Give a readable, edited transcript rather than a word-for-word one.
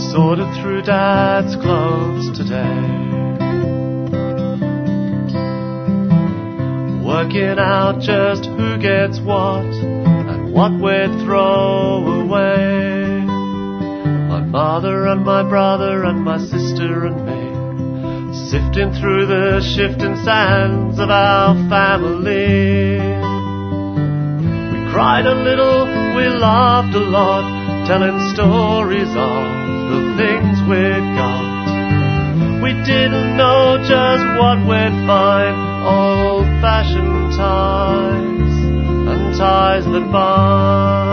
sorted through Dad's clothes today, working out just who gets what and what we'd throw away. My mother and my brother and my sister and me, sifting through the shifting sands of our family. We cried a little, we laughed a lot, telling stories of the things we'd got. We didn't know just what we'd find, old-fashioned ties and ties that bind.